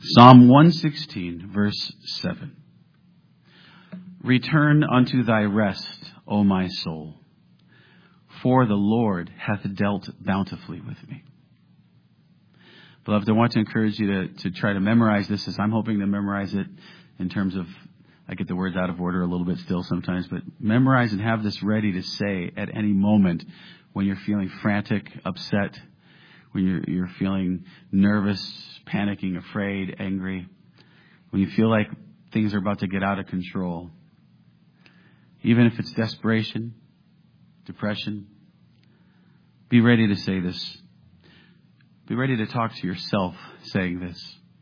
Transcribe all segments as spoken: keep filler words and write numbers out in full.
Psalm one sixteen, verse seven. Return unto thy rest, O my soul, for the Lord hath dealt bountifully with me. Beloved, I want to encourage you to, to try to memorize this, as I'm hoping to memorize it in terms of, I get the words out of order a little bit still sometimes, but memorize and have this ready to say at any moment when you're feeling frantic, upset, when you're, you're feeling nervous, panicking, afraid, angry, when you feel like things are about to get out of control. Even if it's desperation, depression, be ready to say this. Be ready to talk to yourself saying this.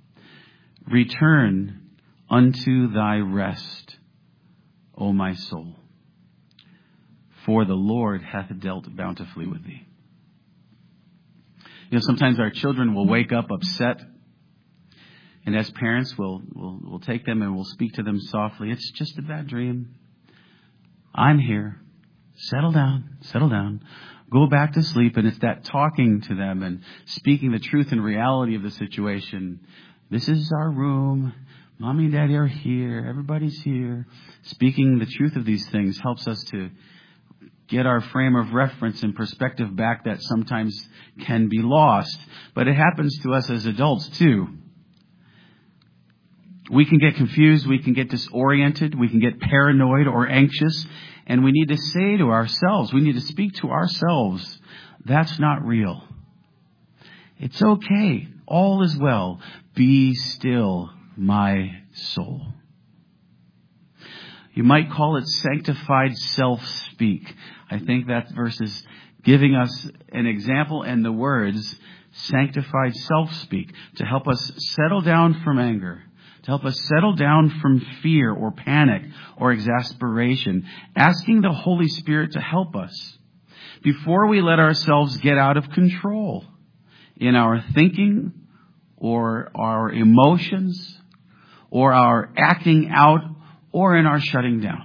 Return unto thy rest, O my soul, for the Lord hath dealt bountifully with thee. You know, sometimes our children will wake up upset, and as parents, we'll, we'll, we'll take them and we'll speak to them softly. It's just a bad dream. I'm here. Settle down, settle down. Go back to sleep. And it's that talking to them and speaking the truth and reality of the situation. This is our room. Mommy and Daddy are here. Everybody's here. Speaking the truth of these things helps us to get our frame of reference and perspective back that sometimes can be lost. But it happens to us as adults too. We can get confused, we can get disoriented, we can get paranoid or anxious, and we need to say to ourselves, we need to speak to ourselves, that's not real. It's okay. All is well. Be still, my soul. You might call it sanctified self-speak. I think that verse is giving us an example and the words sanctified self-speak to help us settle down from anger, to help us settle down from fear or panic or exasperation, asking the Holy Spirit to help us before we let ourselves get out of control in our thinking or our emotions or our acting out or in our shutting down.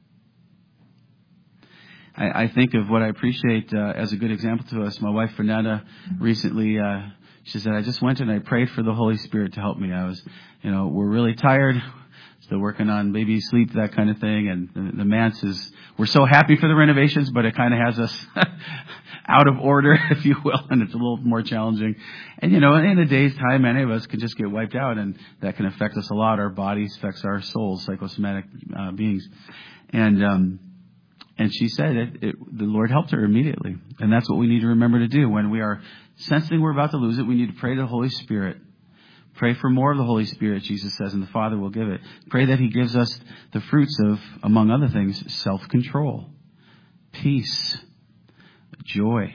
I, I think of what I appreciate uh, as a good example to us. My wife, Fernanda, recently, uh, she said, I just went and I prayed for the Holy Spirit to help me. I was, you know, we're really tired, still working on baby sleep, that kind of thing. And the, the manse is, we're so happy for the renovations, but it kind of has us out of order, if you will, and it's a little more challenging. And, you know, in a day's time, many of us can just get wiped out, and that can affect us a lot. Our bodies affects our souls, psychosomatic uh, beings. And, um, and she said it, it, the Lord helped her immediately. And that's what we need to remember to do. When we are sensing we're about to lose it, we need to pray to the Holy Spirit. Pray for more of the Holy Spirit, Jesus says, and the Father will give it. Pray that He gives us the fruits of, among other things, self-control, peace, joy.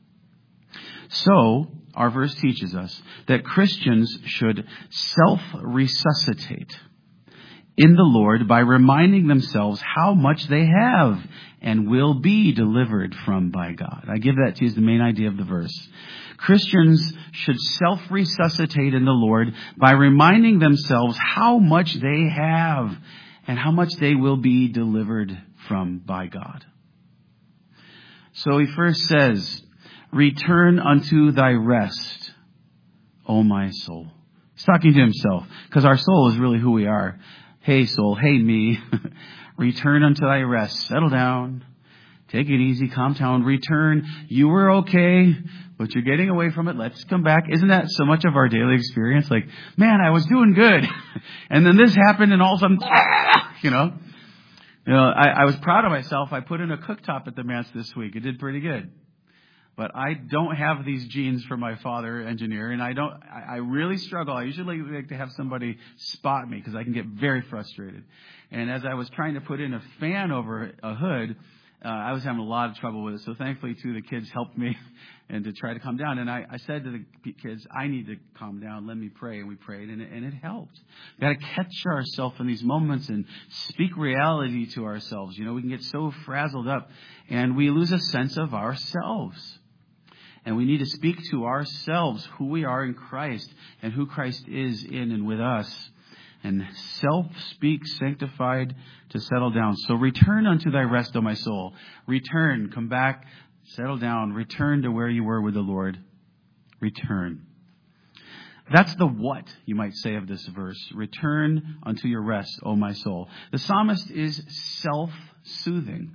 So, our verse teaches us that Christians should self-resuscitate in the Lord by reminding themselves how much they have and will be delivered from by God. I give that to you as the main idea of the verse. Christians should self-resuscitate in the Lord by reminding themselves how much they have and how much they will be delivered from by God. So he first says, return unto thy rest, O my soul. He's talking to himself, because our soul is really who we are. Hey soul, hey me, return unto thy rest. Settle down. Take it easy, calm down, return. You were okay, but you're getting away from it. Let's come back. Isn't that so much of our daily experience? Like, man, I was doing good. And then this happened and all of a sudden, you know. You know, I, I was proud of myself. I put in a cooktop at the manse this week. It did pretty good. But I don't have these genes from my father, engineer, and I don't. I, I really struggle. I usually like to have somebody spot me because I can get very frustrated. And as I was trying to put in a fan over a hood, uh, I was having a lot of trouble with it. So thankfully, two of the kids helped me and to try to calm down. And I, I said to the kids, I need to calm down. Let me pray. And we prayed, and it, and it helped. We've got to catch ourselves in these moments and speak reality to ourselves. You know, we can get so frazzled up, and we lose a sense of ourselves. And we need to speak to ourselves who we are in Christ and who Christ is in and with us. And self-speak, sanctified to settle down. So return unto thy rest, O my soul. Return, come back, settle down. Return to where you were with the Lord. Return. That's the what, you might say, of this verse. Return unto your rest, O my soul. The psalmist is self-soothing.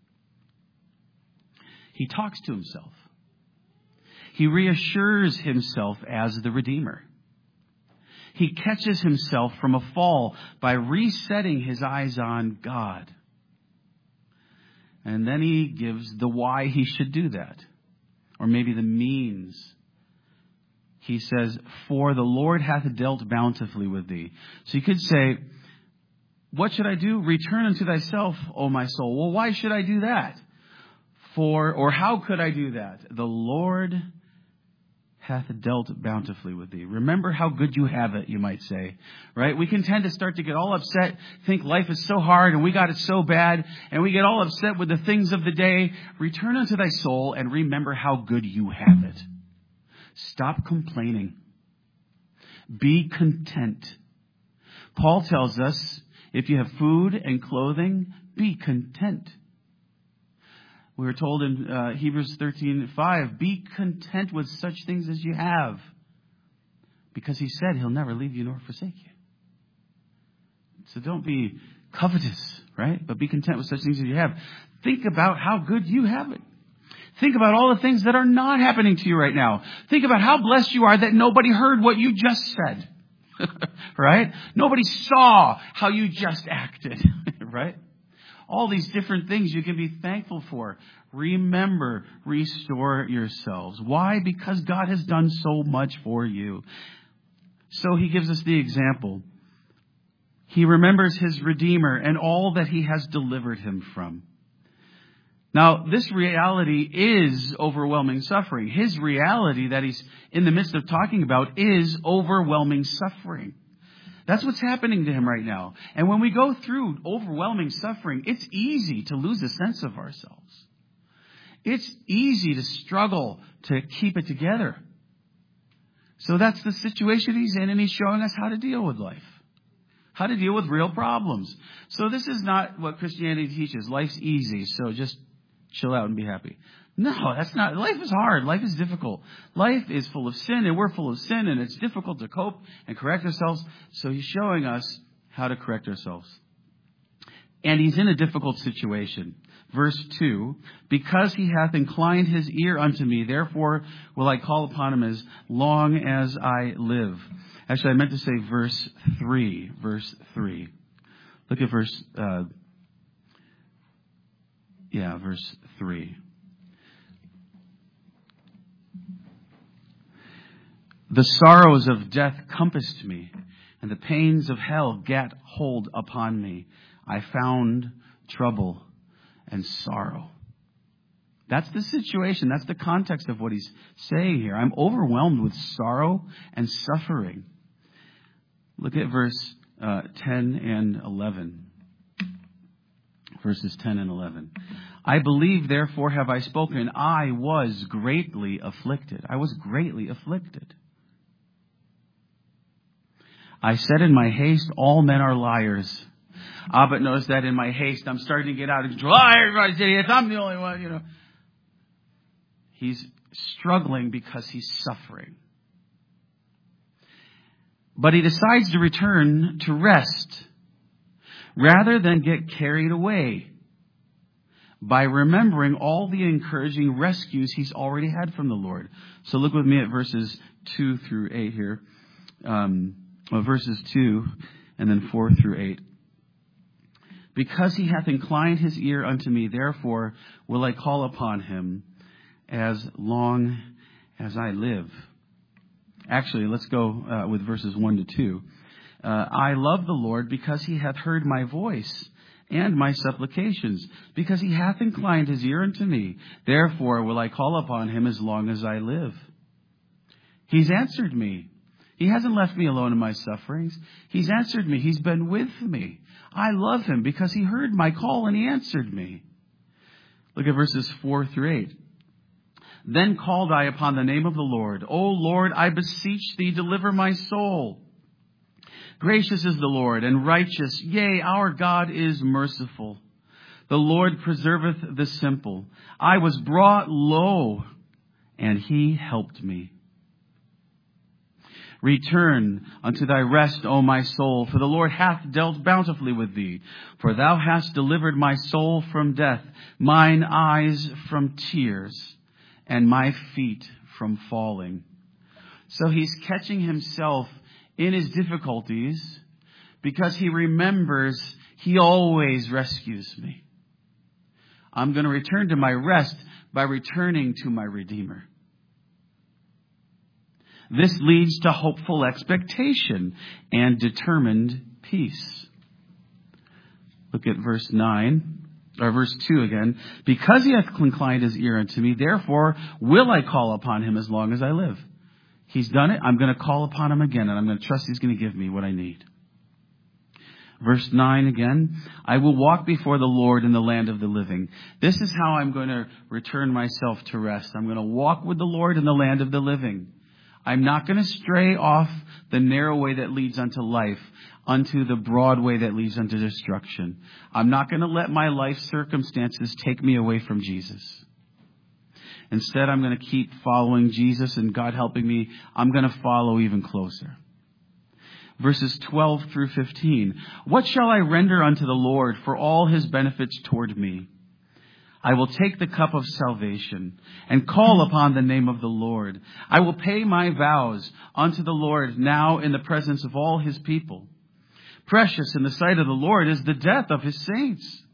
He talks to himself. He reassures himself as the Redeemer. He catches himself from a fall by resetting his eyes on God. And then he gives the why he should do that. Or maybe the means. He says, for the Lord hath dealt bountifully with thee. So you could say, what should I do? Return unto thyself, O my soul. Well, why should I do that? For, or how could I do that? The Lord hath dealt bountifully with thee. Remember how good you have it, you might say. Right? We can tend to start to get all upset, think life is so hard and we got it so bad, and we get all upset with the things of the day. Return unto thy soul and remember how good you have it. Stop complaining. Be content. Paul tells us, if you have food and clothing, be content. We were told in uh, Hebrews thirteen five, be content with such things as you have. Because he said he'll never leave you nor forsake you. So don't be covetous, right? But be content with such things as you have. Think about how good you have it. Think about all the things that are not happening to you right now. Think about how blessed you are that nobody heard what you just said. Right? Nobody saw how you just acted. Right? All these different things you can be thankful for. Remember, restore yourselves. Why? Because God has done so much for you. So he gives us the example. He remembers his Redeemer and all that he has delivered him from. Now, this reality is overwhelming suffering. His reality that he's in the midst of talking about is overwhelming suffering. That's what's happening to him right now. And when we go through overwhelming suffering, it's easy to lose a sense of ourselves. It's easy to struggle to keep it together. So that's the situation he's in, and he's showing us how to deal with life. How to deal with real problems. So this is not what Christianity teaches. Life's easy, so just chill out and be happy. No, that's not. Life is hard. Life is difficult. Life is full of sin, and we're full of sin, and it's difficult to cope and correct ourselves. So he's showing us how to correct ourselves. And he's in a difficult situation. Verse two, because he hath inclined his ear unto me, therefore will I call upon him as long as I live. Actually, I meant to say verse three. Verse three. Look at verse, uh, yeah, verse three. The sorrows of death compassed me, and the pains of hell gat hold upon me. I found trouble and sorrow. That's the situation. That's the context of what he's saying here. I'm overwhelmed with sorrow and suffering. Look at verse uh, ten and eleven. Verses ten and eleven. I believe, therefore have I spoken. I was greatly afflicted. I was greatly afflicted. I said in my haste, all men are liars. Ah, but notice that in my haste, I'm starting to get out of control. Oh, everybody's idiots. I'm the only one, you know. He's struggling because he's suffering. But he decides to return to rest rather than get carried away by remembering all the encouraging rescues he's already had from the Lord. So look with me at verses two through eight here. Um, well, verses two and then four through eight. Because he hath inclined his ear unto me, therefore will I call upon him as long as I live. Actually, let's go uh, with verses one to two. Uh, I love the Lord because he hath heard my voice and my supplications, because he hath inclined his ear unto me. Therefore will I call upon him as long as I live. He's answered me. He hasn't left me alone in my sufferings. He's answered me. He's been with me. I love him because he heard my call and he answered me. Look at verses four through eight. Then called I upon the name of the Lord. O Lord, I beseech thee, deliver my soul. Gracious is the Lord and righteous. Yea, our God is merciful. The Lord preserveth the simple. I was brought low, and he helped me. Return unto thy rest, O my soul, for the Lord hath dealt bountifully with thee. For thou hast delivered my soul from death, mine eyes from tears, and my feet from falling. So he's catching himself in his difficulties because he remembers he always rescues me. I'm going to return to my rest by returning to my Redeemer. This leads to hopeful expectation and determined peace. Look at verse nine, or verse two again. Because he hath inclined his ear unto me, therefore will I call upon him as long as I live. He's done it. I'm going to call upon him again, and I'm going to trust he's going to give me what I need. Verse nine again. I will walk before the Lord in the land of the living. This is how I'm going to return myself to rest. I'm going to walk with the Lord in the land of the living. I'm not going to stray off the narrow way that leads unto life, unto the broad way that leads unto destruction. I'm not going to let my life circumstances take me away from Jesus. Instead, I'm going to keep following Jesus, and God helping me, I'm going to follow even closer. Verses twelve through fifteen. What shall I render unto the Lord for all his benefits toward me? I will take the cup of salvation and call upon the name of the Lord. I will pay my vows unto the Lord now in the presence of all his people. Precious in the sight of the Lord is the death of his saints.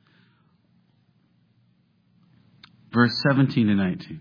Verse seventeen and nineteen.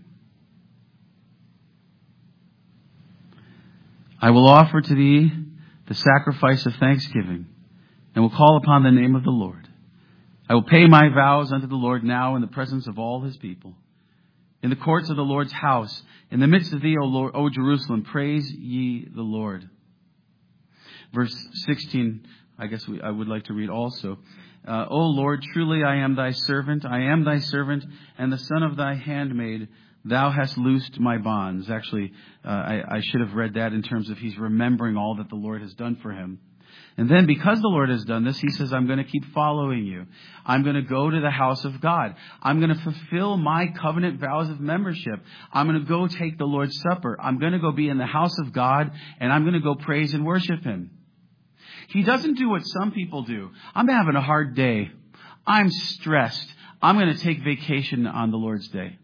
I will offer to thee the sacrifice of thanksgiving and will call upon the name of the Lord. I will pay my vows unto the Lord now in the presence of all his people. In the courts of the Lord's house, in the midst of thee, O Lord, O Jerusalem, praise ye the Lord. Verse sixteen, I guess we, I would like to read also. Uh, O Lord, truly I am thy servant. I am thy servant and the son of thy handmaid. Thou hast loosed my bonds. Actually, uh, I, I should have read that in terms of he's remembering all that the Lord has done for him. And then because the Lord has done this, he says, I'm going to keep following you. I'm going to go to the house of God. I'm going to fulfill my covenant vows of membership. I'm going to go take the Lord's Supper. I'm going to go be in the house of God, and I'm going to go praise and worship him. He doesn't do what some people do. I'm having a hard day. I'm stressed. I'm going to take vacation on the Lord's day.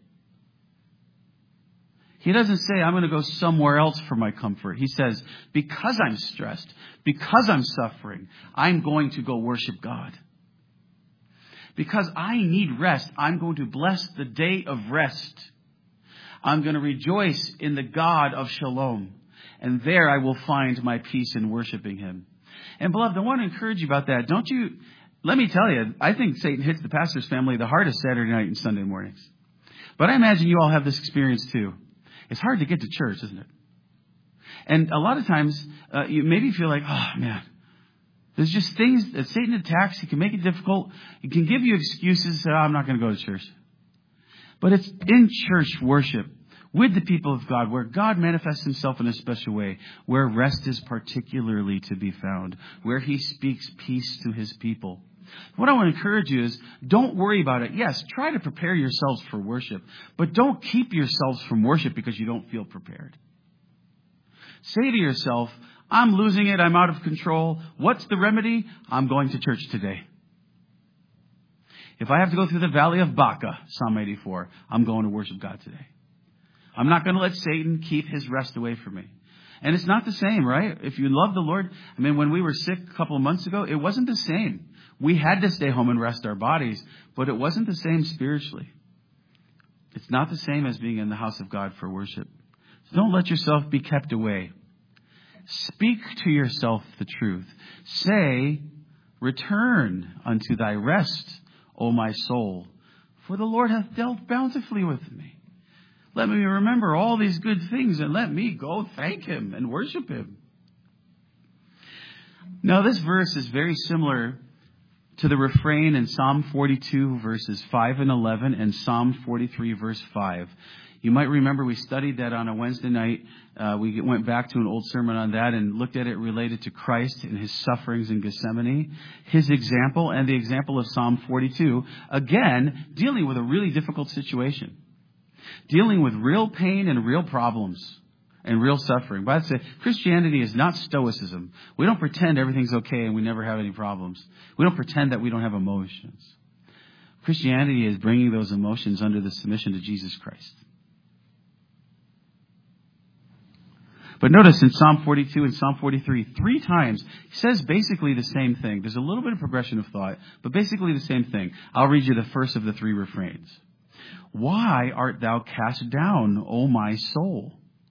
He doesn't say, I'm going to go somewhere else for my comfort. He says, because I'm stressed, because I'm suffering, I'm going to go worship God. Because I need rest, I'm going to bless the day of rest. I'm going to rejoice in the God of Shalom. And there I will find my peace in worshiping him. And beloved, I want to encourage you about that. Don't you, let me tell you, I think Satan hits the pastor's family the hardest Saturday night and Sunday mornings. But I imagine you all have this experience too. It's hard to get to church, isn't it? And a lot of times, uh, you maybe feel like, oh man, there's just things that Satan attacks. He can make it difficult. He can give you excuses. Say, oh, I'm not going to go to church. But it's in church worship with the people of God where God manifests himself in a special way, where rest is particularly to be found, where he speaks peace to his people. What I want to encourage you is don't worry about it. Yes, try to prepare yourselves for worship, but don't keep yourselves from worship because you don't feel prepared. Say to yourself, I'm losing it. I'm out of control. What's the remedy? I'm going to church today. If I have to go through the valley of Baca, Psalm eighty-four, I'm going to worship God today. I'm not going to let Satan keep his rest away from me. And it's not the same, right? If you love the Lord, I mean, when we were sick a couple of months ago, it wasn't the same. We had to stay home and rest our bodies, but it wasn't the same spiritually. It's not the same as being in the house of God for worship. So don't let yourself be kept away. Speak to yourself the truth. Say, return unto thy rest, O my soul, for the Lord hath dealt bountifully with me. Let me remember all these good things and let me go thank him and worship him. Now, this verse is very similar to the refrain in Psalm forty-two, verses five and eleven, and Psalm forty-three, verse five. You might remember we studied that on a Wednesday night. Uh, we went back to an old sermon on that and looked at it related to Christ and his sufferings in Gethsemane, his example, and the example of Psalm forty-two, again, dealing with a really difficult situation, dealing with real pain and real problems. and real suffering. But I'd say Christianity is not stoicism. We don't pretend everything's okay and we never have any problems. We don't pretend that we don't have emotions. Christianity is bringing those emotions under the submission to Jesus Christ. But notice in Psalm forty-two and Psalm forty-three, three times, he says basically the same thing. There's a little bit of progression of thought, but basically the same thing. I'll read you the first of the three refrains. Why art thou cast down, O my soul?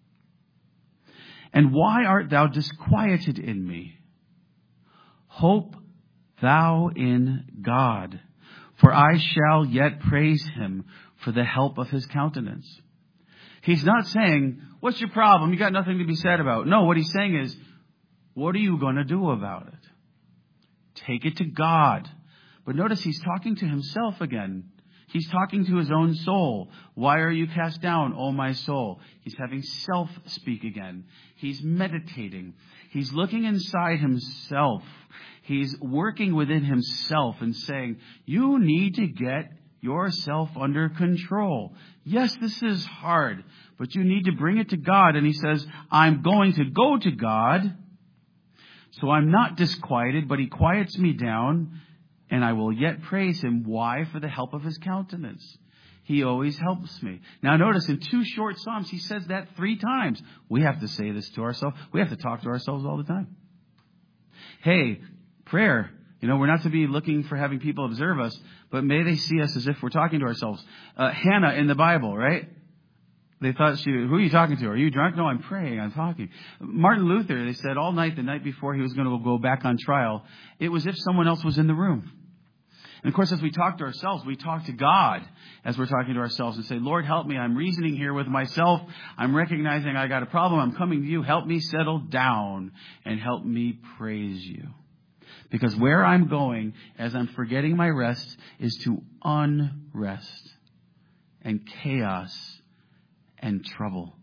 And why art thou disquieted in me? Hope thou in God, for I shall yet praise him for the help of his countenance. He's not saying, what's your problem? You got nothing to be sad about. No, what he's saying is, what are you going to do about it? Take it to God. But notice he's talking to himself again. He's talking to his own soul. Why are you cast down, O my soul? He's having self speak again. He's meditating. He's looking inside himself. He's working within himself and saying, you need to get yourself under control. Yes, this is hard, but you need to bring it to God. And he says, I'm going to go to God. So I'm not disquieted, but he quiets me down. And I will yet praise him. Why? For the help of his countenance. He always helps me. Now notice in two short Psalms, he says that three times. We have to say this to ourselves. We have to talk to ourselves all the time. Hey, prayer. You know, we're not to be looking for having people observe us, but may they see us as if we're talking to ourselves. Uh, Hannah in the Bible, right? They thought she, who are you talking to? Are you drunk? No, I'm praying. I'm talking. Martin Luther, they said all night, the night before he was going to go back on trial, it was if someone else was in the room. And of course, as we talk to ourselves, we talk to God as we're talking to ourselves and say, Lord, help me. I'm reasoning here with myself. I'm recognizing I got a problem. I'm coming to you. Help me settle down and help me praise you. Because where I'm going as I'm forgetting my rest is to unrest and chaos and trouble.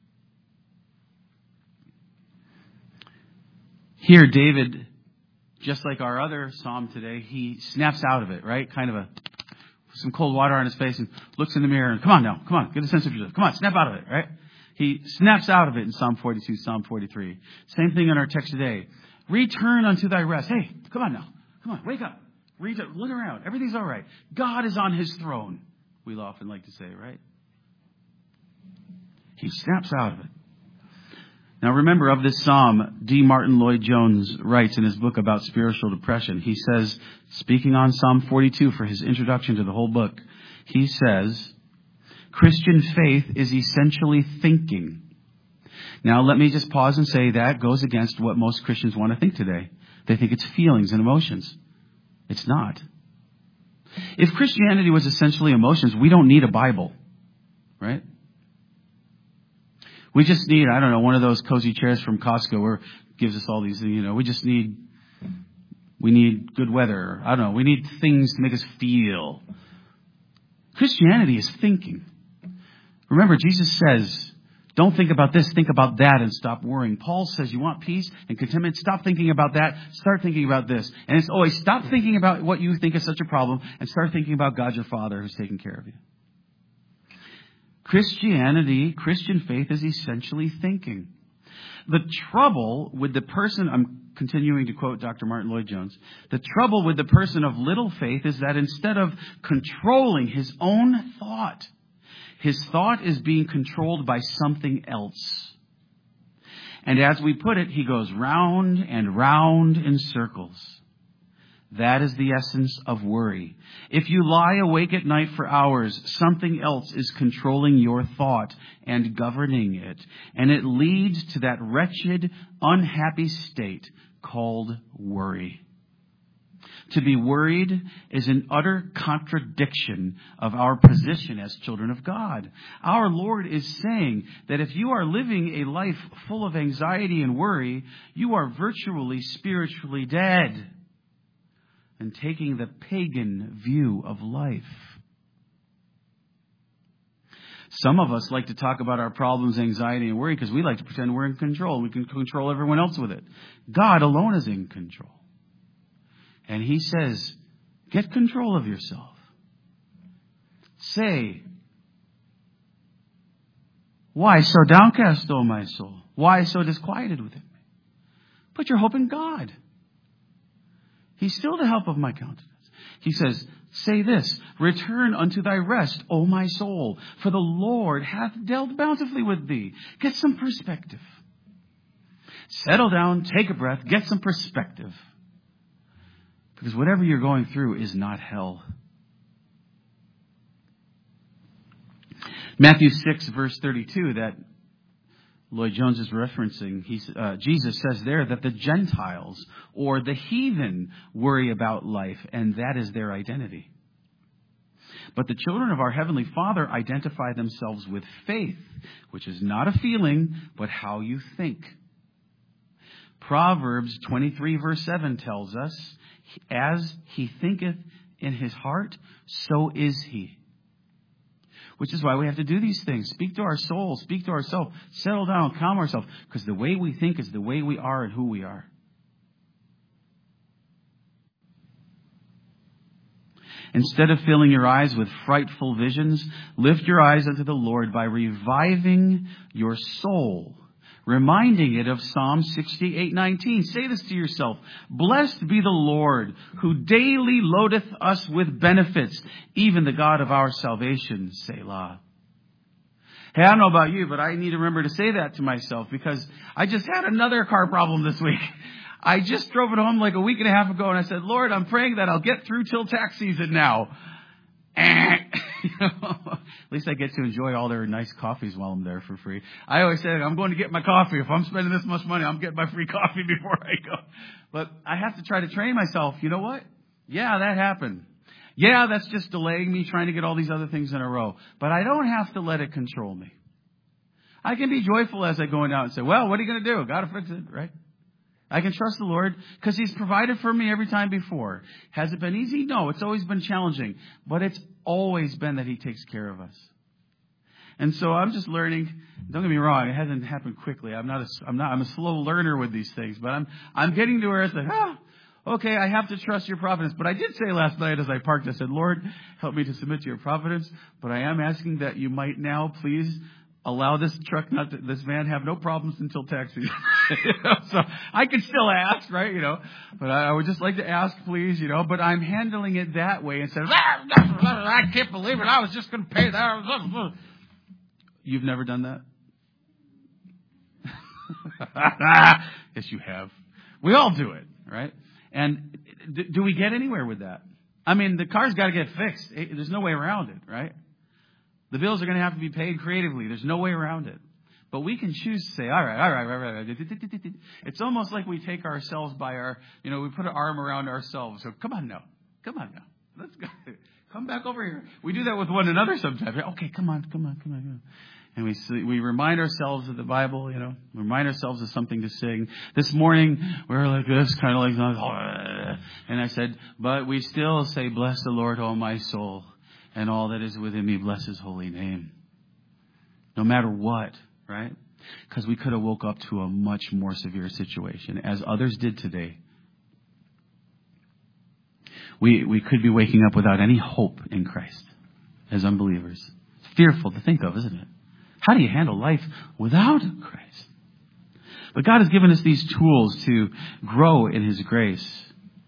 Here, David, just like our other psalm today, he snaps out of it, right? Kind of a, some cold water on his face and looks in the mirror and, come on now, come on, get a sense of yourself. Come on, snap out of it, right? He snaps out of it in Psalm forty-two, Psalm forty-three. Same thing in our text today. Return unto thy rest. Hey, come on now. Come on, wake up. Read it. Look around. Everything's all right. God is on his throne. We often like to say, right? He snaps out of it. Now remember, of this psalm, D. Martin Lloyd-Jones writes in his book about spiritual depression. He says, speaking on Psalm forty-two for his introduction to the whole book, he says, Christian faith is essentially thinking. Now let me just pause and say that goes against what most Christians want to think today. They think it's feelings and emotions. It's not. If Christianity was essentially emotions, we don't need a Bible, right? We just need, I don't know, one of those cozy chairs from Costco where it gives us all these, you know, we just need, we need good weather. I don't know. We need things to make us feel. Christianity is thinking. Remember, Jesus says, don't think about this, think about that and stop worrying. Paul says you want peace and contentment, stop thinking about that, start thinking about this. And it's always stop thinking about what you think is such a problem and start thinking about God your Father who's taking care of you. Christianity, Christian faith is essentially thinking. The trouble with the person, I'm continuing to quote Doctor Martin Lloyd-Jones, the trouble with the person of little faith is that instead of controlling his own thought, his thought is being controlled by something else. And as we put it, he goes round and round in circles. That is the essence of worry. If you lie awake at night for hours, something else is controlling your thought and governing it. And it leads to that wretched, unhappy state called worry. To be worried is an utter contradiction of our position as children of God. Our Lord is saying that if you are living a life full of anxiety and worry, you are virtually spiritually dead and taking the pagan view of life. Some of us like to talk about our problems, anxiety, and worry because we like to pretend we're in control. We can control everyone else with it. God alone is in control. And he says, get control of yourself. Say, Why so downcast, O my soul? Why so disquieted within me? Put your hope in God. He's still the help of my countenance. He says, say this, return unto thy rest, O my soul, for the Lord hath dealt bountifully with thee. Get some perspective. Settle down, take a breath, get some perspective. Because whatever you're going through is not hell. Matthew six, verse thirty-two, that Lloyd Jones is referencing, he's, uh, Jesus says there that the Gentiles or the heathen worry about life, and that is their identity. But the children of our Heavenly Father identify themselves with faith, which is not a feeling, but how you think. Proverbs twenty-three, verse seven tells us, as he thinketh in his heart, so is he. Which is why we have to do these things. Speak to our soul. Speak to ourselves. Settle down. Calm ourselves. Because the way we think is the way we are and who we are. Instead of filling your eyes with frightful visions, lift your eyes unto the Lord by reviving your soul. Reminding it of Psalm sixty-eight nineteen. Say this to yourself. Blessed be the Lord, who daily loadeth us with benefits, even the God of our salvation. Selah. Hey, I don't know about you, but I need to remember to say that to myself, because I just had another car problem this week. I just drove it home like a week and a half ago, and I said, Lord, I'm praying that I'll get through till tax season now. You know, at least I get to enjoy all their nice coffees while I'm there for free. I always say, I'm going to get my coffee. If I'm spending this much money, I'm getting my free coffee before I go. But I have to try to train myself. You know what? Yeah, that happened. Yeah, that's just delaying me trying to get all these other things in a row. But I don't have to let it control me. I can be joyful as I go out and say, well, what are you going to do? Got to fix it, right? I can trust the Lord because He's provided for me every time before. Has it been easy? No, it's always been challenging. But it's always been that He takes care of us. And so I'm just learning. Don't get me wrong, it hasn't happened quickly. I'm not a, I'm not, I'm a slow learner with these things. But I'm, I'm getting to where it's like, ah, okay, I have to trust your providence. But I did say last night as I parked, I said, Lord, help me to submit to your providence. But I am asking that you might now please allow this truck, not to, this van, have no problems until tax season. You know, so I can still ask, right? You know, but I, I would just like to ask, please. You know, but I'm handling it that way instead of I can't believe it. I was just going to pay that. You've never done that? Yes, you have. We all do it, right? And do we get anywhere with that? I mean, the car's got to get fixed. There's no way around it, right? The bills are going to have to be paid creatively. There's no way around it. But we can choose to say, all right, all right, all right, all right. It's almost like we take ourselves by our, you know, we put an arm around ourselves. So come on now. Come on now. Let's go. Come back over here. We do that with one another sometimes. Okay, come on, come on, come on, come on. And we we remind ourselves of the Bible, you know, remind ourselves of something to sing. This morning, we were like this, kind of like, and I said, but we still say, bless the Lord, O my soul, and all that is within me, bless His holy name. No matter what, right? Because we could have woke up to a much more severe situation, as others did today. We we could be waking up without any hope in Christ as unbelievers. It's fearful to think of, isn't it? How do you handle life without Christ? But God has given us these tools to grow in His grace.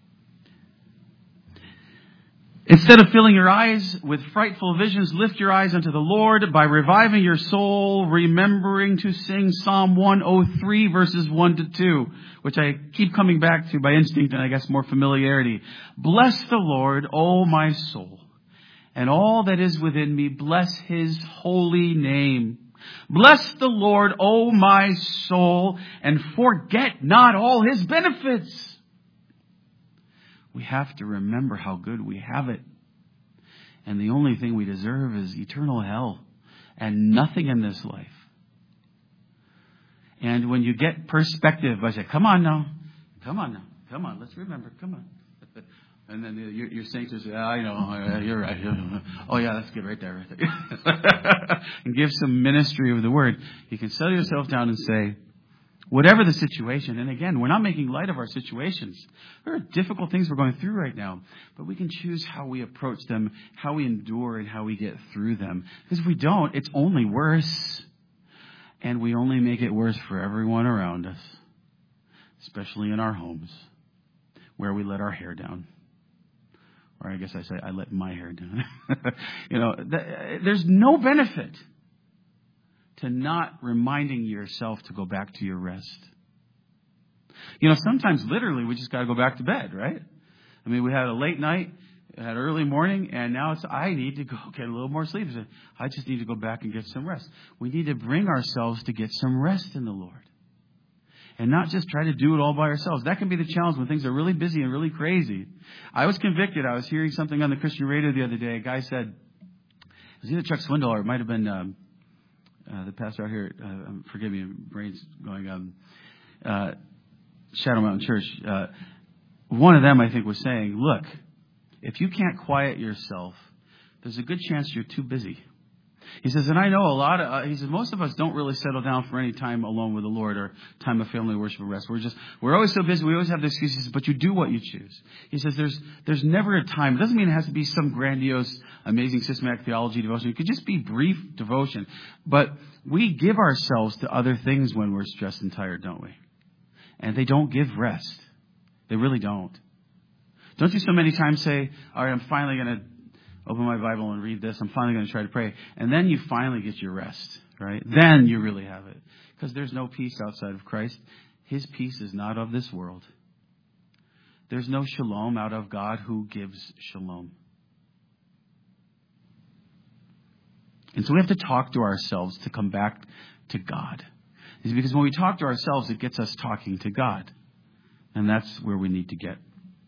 Instead of filling your eyes with frightful visions, lift your eyes unto the Lord by reviving your soul, remembering to sing Psalm one oh three, verses one to two, which I keep coming back to by instinct and I guess more familiarity. Bless the Lord, O my soul, and all that is within me, bless His holy name. Bless the Lord, O my soul, and forget not all His benefits. We have to remember how good we have it. And the only thing we deserve is eternal hell and nothing in this life. And when you get perspective, I say, come on now. Come on now. Come on. Let's remember. Come on. And then your, your saints will say, oh, I know. You're right. Oh, yeah, that's good right there. Right there. And give some ministry of the word. You can settle yourself down and say, whatever the situation, and again, we're not making light of our situations. There are difficult things we're going through right now, but we can choose how we approach them, how we endure, and how we get through them. Because if we don't, it's only worse. And we only make it worse for everyone around us, especially in our homes, where we let our hair down. Or I guess I say, I let my hair down. you know, th- there's no benefit to not reminding yourself to go back to your rest. You know, sometimes literally we just got to go back to bed, right? I mean, we had a late night, had early morning, and now it's, I need to go get a little more sleep. I just need to go back and get some rest. We need to bring ourselves to get some rest in the Lord. And not just try to do it all by ourselves. That can be the challenge when things are really busy and really crazy. I was convicted. I was hearing something on the Christian radio the other day. A guy said, it was either Chuck Swindoll or it might have been um, uh, the pastor out here. Uh, forgive me, brain's going um, uh, Shadow Mountain Church. Uh, one of them, I think, was saying, look, if you can't quiet yourself, there's a good chance you're too busy. He says, and I know a lot of, uh, he says, most of us don't really settle down for any time alone with the Lord or time of family worship or rest. We're just, we're always so busy. We always have the excuses, but you do what you choose. He says, there's, there's never a time. It doesn't mean it has to be some grandiose, amazing systematic theology devotion. It could just be brief devotion. But we give ourselves to other things when we're stressed and tired, don't we? And they don't give rest. They really don't. Don't you so many times say, all right, I'm finally going to open my Bible and read this. I'm finally going to try to pray. And then you finally get your rest, right? Then you really have it. Because there's no peace outside of Christ. His peace is not of this world. There's no shalom out of God who gives shalom. And so we have to talk to ourselves to come back to God. It's because when we talk to ourselves, it gets us talking to God. And that's where we need to get.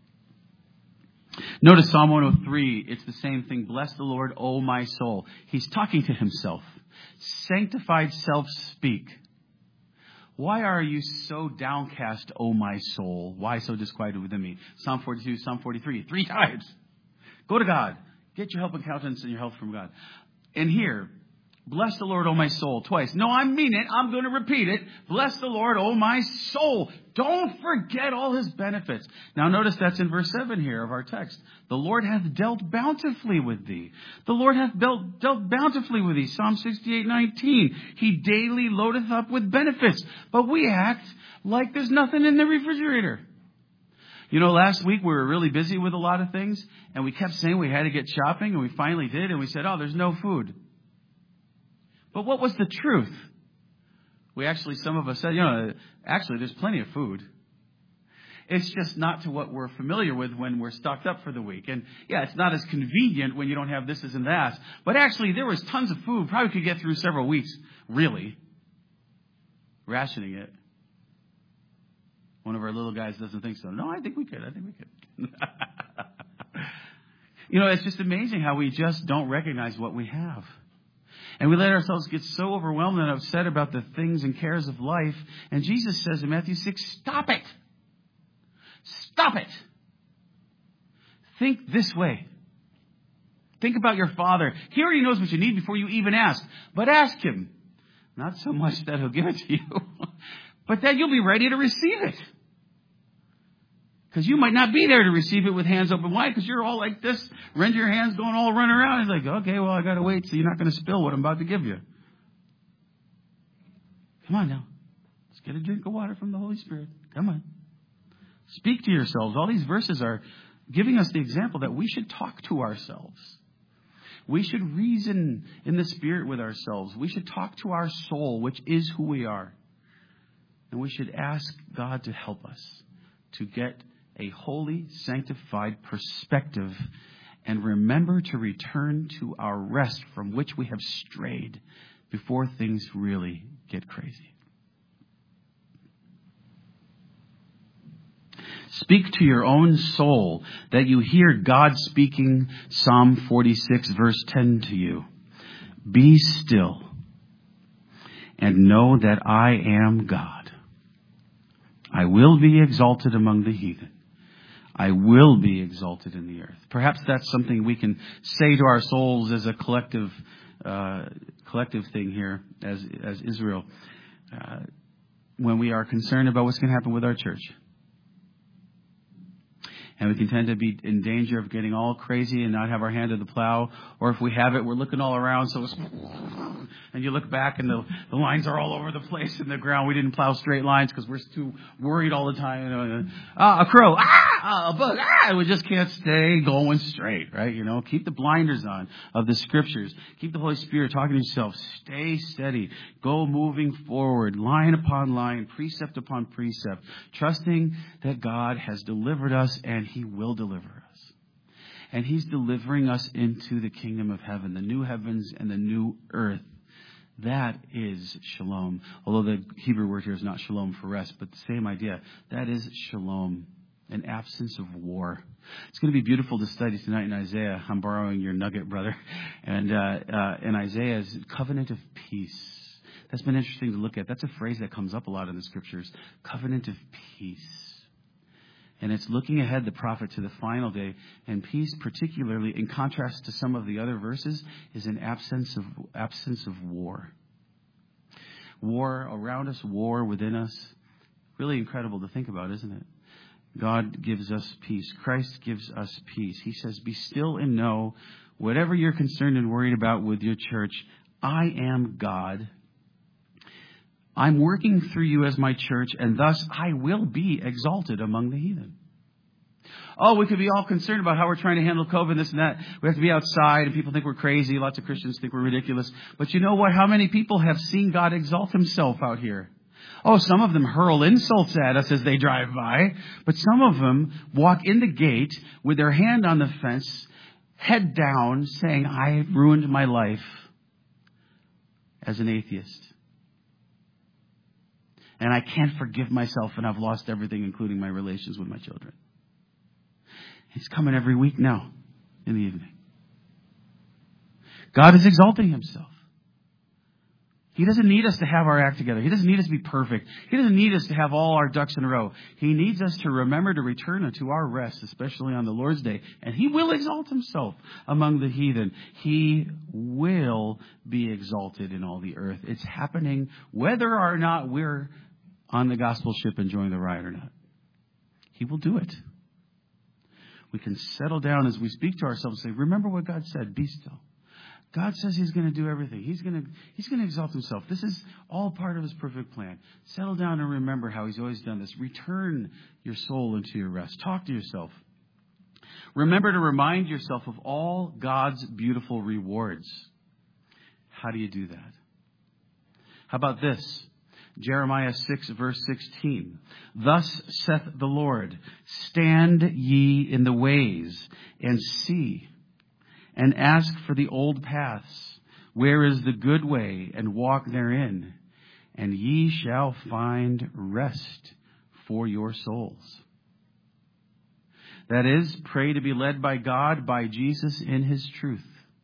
Notice Psalm one oh three, it's the same thing. Bless the Lord, O my soul. He's talking to himself. Sanctified self speak. Why are you so downcast, O my soul? Why so disquieted within me? Psalm forty-two, Psalm forty-three, three times. Go to God. Get your help and countenance and your help from God. And here, bless the Lord, O my soul, twice. No, I mean it. I'm going to repeat it. Bless the Lord, O my soul. Don't forget all his benefits. Now notice that's in verse seven here of our text. The Lord hath dealt bountifully with thee. The Lord hath dealt, dealt bountifully with thee. Psalm sixty-eight, nineteen. He daily loadeth up with benefits. But we act like there's nothing in the refrigerator. You know, last week we were really busy with a lot of things. And we kept saying we had to get shopping. And we finally did. And we said, oh, there's no food. But what was the truth? We actually, some of us said, you know, actually there's plenty of food. It's just not to what we're familiar with when we're stocked up for the week. And yeah, it's not as convenient when you don't have this and that. But actually there was tons of food. Probably could get through several weeks, really. Rationing it. One of our little guys doesn't think so. No, I think we could. I think we could. You know, it's just amazing how we just don't recognize what we have. And we let ourselves get so overwhelmed and upset about the things and cares of life. And Jesus says in Matthew six, stop it. Stop it. Think this way. Think about your Father. He already knows what you need before you even ask. But ask him. Not so much that he'll give it to you, but that you'll be ready to receive it. Because you might not be there to receive it with hands open wide because you're all like this, rend your hands going all run around. It's like, okay, well, I got to wait so you're not going to spill what I'm about to give you. Come on now. Let's get a drink of water from the Holy Spirit. Come on. Speak to yourselves. All these verses are giving us the example that we should talk to ourselves. We should reason in the Spirit with ourselves. We should talk to our soul, which is who we are. And we should ask God to help us to get a holy, sanctified perspective and remember to return to our rest from which we have strayed before things really get crazy. Speak to your own soul that you hear God speaking Psalm forty-six verse ten to you. Be still and know that I am God. I will be exalted among the heathen. I will be exalted in the earth. Perhaps that's something we can say to our souls as a collective, uh, collective thing here, as as Israel, uh, when we are concerned about what's going to happen with our church. And we can tend to be in danger of getting all crazy and not have our hand to the plow. Or if we have it, we're looking all around. So it's, and you look back and the, the lines are all over the place in the ground. We didn't plow straight lines because we're too worried all the time. You know, ah, a crow, ah, a bug, ah, and we just can't stay going straight, right? You know, keep the blinders on of the scriptures. Keep the Holy Spirit talking to yourself. Stay steady. Go moving forward, line upon line, precept upon precept, trusting that God has delivered us and He will deliver us. And He's delivering us into the kingdom of heaven, the new heavens and the new earth. That is shalom. Although the Hebrew word here is not shalom for rest, but the same idea. That is shalom, an absence of war. It's going to be beautiful to study tonight in Isaiah. I'm borrowing your nugget, brother. And uh, uh, in Isaiah's covenant of peace. That's been interesting to look at. That's a phrase that comes up a lot in the scriptures. Covenant of peace. And it's looking ahead, the prophet, to the final day. And peace, particularly in contrast to some of the other verses, is an absence of absence of war. War around us, war within us. Really incredible to think about, isn't it? God gives us peace. Christ gives us peace. He says, be still and know, whatever you're concerned and worried about with your church, I am God. I'm working through you as my church, and thus I will be exalted among the heathen. Oh, we could be all concerned about how we're trying to handle COVID, this and that. We have to be outside, and people think we're crazy. Lots of Christians think we're ridiculous. But you know what? How many people have seen God exalt Himself out here? Oh, some of them hurl insults at us as they drive by. But some of them walk in the gate with their hand on the fence, head down, saying, I've ruined my life as an atheist. And I can't forgive myself, and I've lost everything, including my relations with my children. He's coming every week now in the evening. God is exalting Himself. He doesn't need us to have our act together. He doesn't need us to be perfect. He doesn't need us to have all our ducks in a row. He needs us to remember to return unto our rest, especially on the Lord's day. And He will exalt Himself among the heathen. He will be exalted in all the earth. It's happening whether or not we're on the gospel ship enjoying the ride or not. He will do it. We can settle down as we speak to ourselves and say, remember what God said, be still. God says He's going to do everything. He's going to, He's going to exalt Himself. This is all part of His perfect plan. Settle down and remember how He's always done this. Return your soul into your rest. Talk to yourself. Remember to remind yourself of all God's beautiful rewards. How do you do that? How about this? Jeremiah six, verse sixteen. Thus saith the Lord, stand ye in the ways and see, and ask for the old paths, where is the good way, and walk therein, and ye shall find rest for your souls. That is, pray to be led by God, by Jesus in His truth.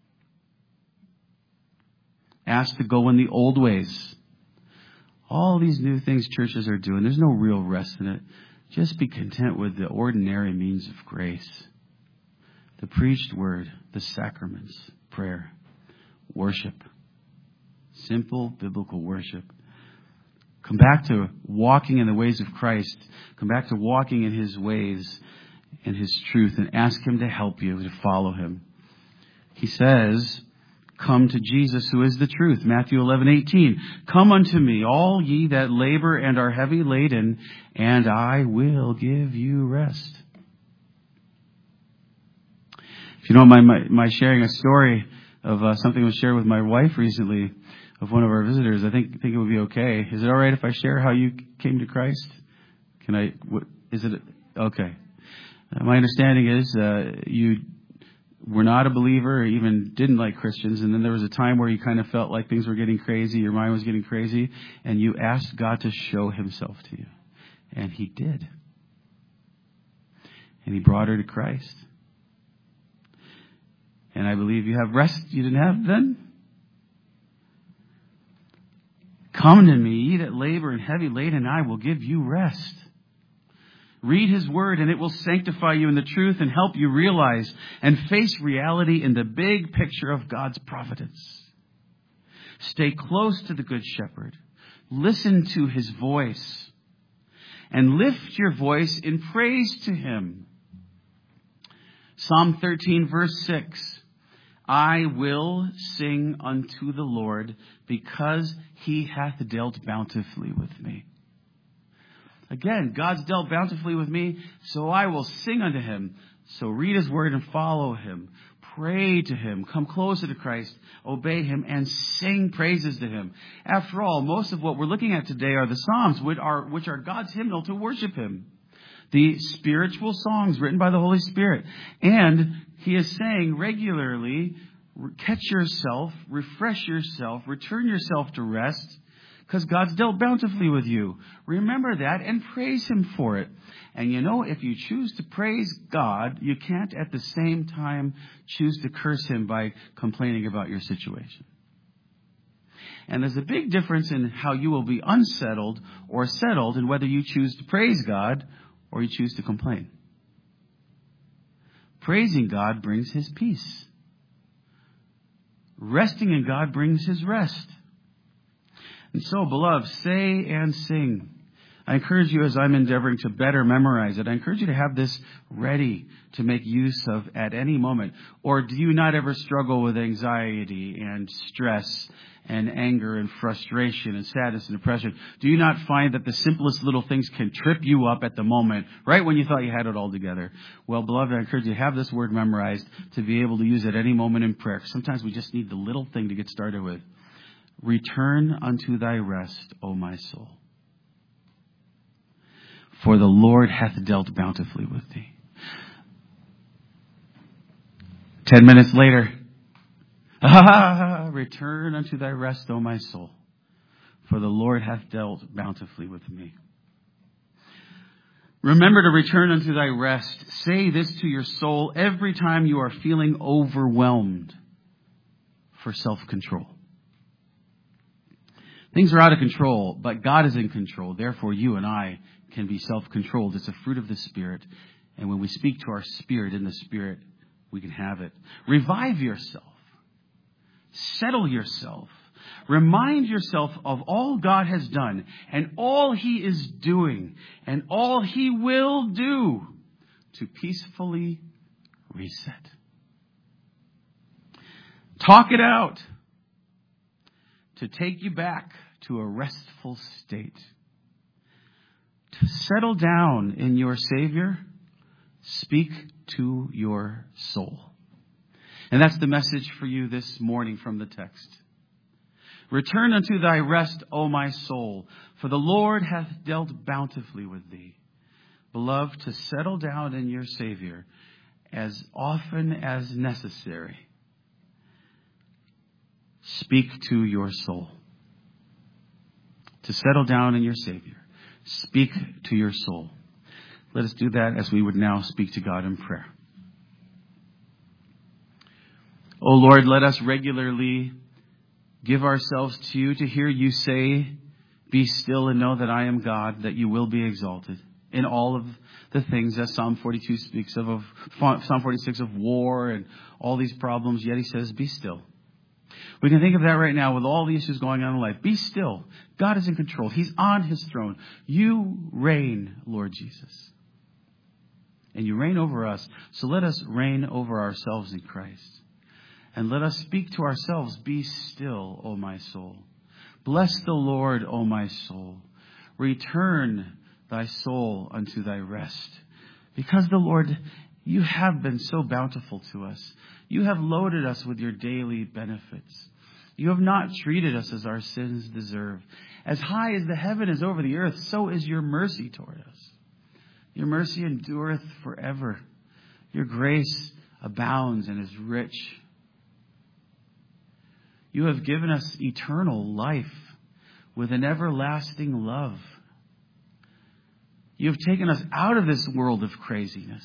Ask to go in the old ways. All these new things churches are doing, there's no real rest in it. Just be content with the ordinary means of grace. The preached word, the sacraments, prayer, worship. Simple biblical worship. Come back to walking in the ways of Christ. Come back to walking in His ways and His truth, and ask Him to help you to follow Him. He says, come to Jesus, who is the truth. Matthew eleven eighteen. Come unto me, all ye that labor and are heavy laden, and I will give you rest. If you don't mind my, my sharing a story of uh, something was shared with my wife recently of one of our visitors, I think think it would be okay. Is it all right if I share how you came to Christ? Can I? What, is it okay? Uh, my understanding is uh, you were not a believer, or even didn't like Christians, and then there was a time where you kind of felt like things were getting crazy, your mind was getting crazy, and you asked God to show Himself to you. And He did. And He brought her to Christ. And I believe you have rest you didn't have then. Come to me, ye that labor and heavy laden, and I will give you rest. Read His word, and it will sanctify you in the truth and help you realize and face reality in the big picture of God's providence. Stay close to the Good Shepherd. Listen to His voice. And lift your voice in praise to Him. Psalm thirteen, verse six. I will sing unto the Lord because he hath dealt bountifully with me. Again, God's dealt bountifully with me, so I will sing unto him. So read his word and follow him. Pray to him. Come closer to Christ. Obey him and sing praises to him. After all, most of what we're looking at today are the Psalms, which are, which are God's hymnal to worship him. The spiritual songs written by the Holy Spirit. And he is saying regularly, catch yourself, refresh yourself, return yourself to rest, because God's dealt bountifully with you. Remember that and praise him for it. And you know, if you choose to praise God, you can't at the same time choose to curse him by complaining about your situation. And there's a big difference in how you will be unsettled or settled in whether you choose to praise God or you choose to complain. Praising God brings his peace. Resting in God brings his rest. And so, beloved, say and sing. I encourage you, as I'm endeavoring to better memorize it, I encourage you to have this ready to make use of at any moment. Or do you not ever struggle with anxiety and stress and anger and frustration and sadness and depression? Do you not find that the simplest little things can trip you up at the moment, right when you thought you had it all together? Well, beloved, I encourage you to have this word memorized to be able to use it at any moment in prayer. Sometimes we just need the little thing to get started with. Return unto thy rest, O my soul. For the Lord hath dealt bountifully with thee. Ten minutes later, ah, return unto thy rest, O my soul. For the Lord hath dealt bountifully with me. Remember to return unto thy rest. Say this to your soul every time you are feeling overwhelmed for self-control. Things are out of control, but God is in control. Therefore, you and I can be self-controlled. It's a fruit of the Spirit. And when we speak to our spirit in the Spirit, we can have it. Revive yourself. Settle yourself. Remind yourself of all God has done and all he is doing and all he will do to peacefully reset. Talk it out to take you back to a restful state. To settle down in your Savior, speak to your soul. And that's the message for you this morning from the text. Return unto thy rest, O my soul, for the Lord hath dealt bountifully with thee. Beloved, to settle down in your Savior as often as necessary. Speak to your soul. To settle down in your Savior. Speak to your soul. Let us do that as we would now speak to God in prayer. O Lord, let us regularly give ourselves to you to hear you say, be still and know that I am God, that you will be exalted in all of the things that Psalm forty-two speaks of, of Psalm forty-six of war and all these problems. Yet he says, be still. We can think of that right now with all the issues going on in life. Be still. God is in control. He's on his throne. You reign, Lord Jesus. And you reign over us. So let us reign over ourselves in Christ. And let us speak to ourselves. Be still, O my soul. Bless the Lord, O my soul. Return thy soul unto thy rest. Because the Lord, you have been so bountiful to us. You have loaded us with your daily benefits. You have not treated us as our sins deserve. As high as the heaven is over the earth, so is your mercy toward us. Your mercy endureth forever. Your grace abounds and is rich. You have given us eternal life with an everlasting love. You have taken us out of this world of craziness.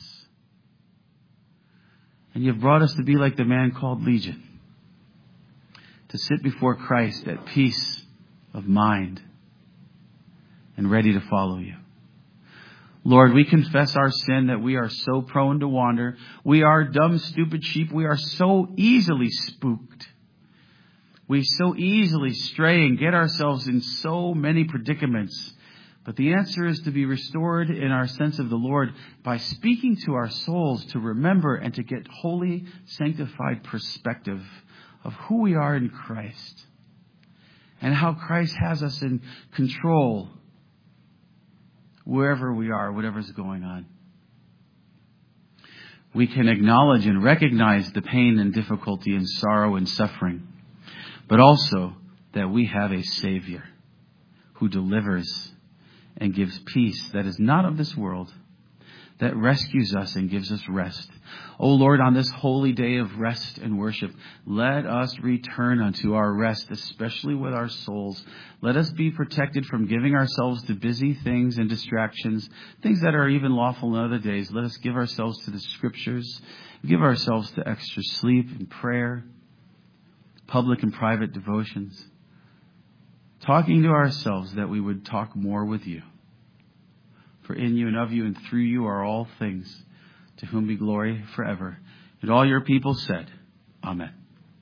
And you've brought us to be like the man called Legion. To sit before Christ at peace of mind and ready to follow you. Lord, we confess our sin that we are so prone to wander. We are dumb, stupid sheep. We are so easily spooked. We so easily stray and get ourselves in so many predicaments. But the answer is to be restored in our sense of the Lord by speaking to our souls to remember and to get holy, sanctified perspective of who we are in Christ and how Christ has us in control wherever we are, whatever's going on. We can acknowledge and recognize the pain and difficulty and sorrow and suffering, but also that we have a Savior who delivers and gives peace that is not of this world, that rescues us and gives us rest. O Lord, on this holy day of rest and worship, let us return unto our rest, especially with our souls. Let us be protected from giving ourselves to busy things and distractions, things that are even lawful in other days. Let us give ourselves to the Scriptures, give ourselves to extra sleep and prayer, public and private devotions, talking to ourselves that we would talk more with you. For in you and of you and through you are all things, to whom be glory forever. And all your people said, Amen.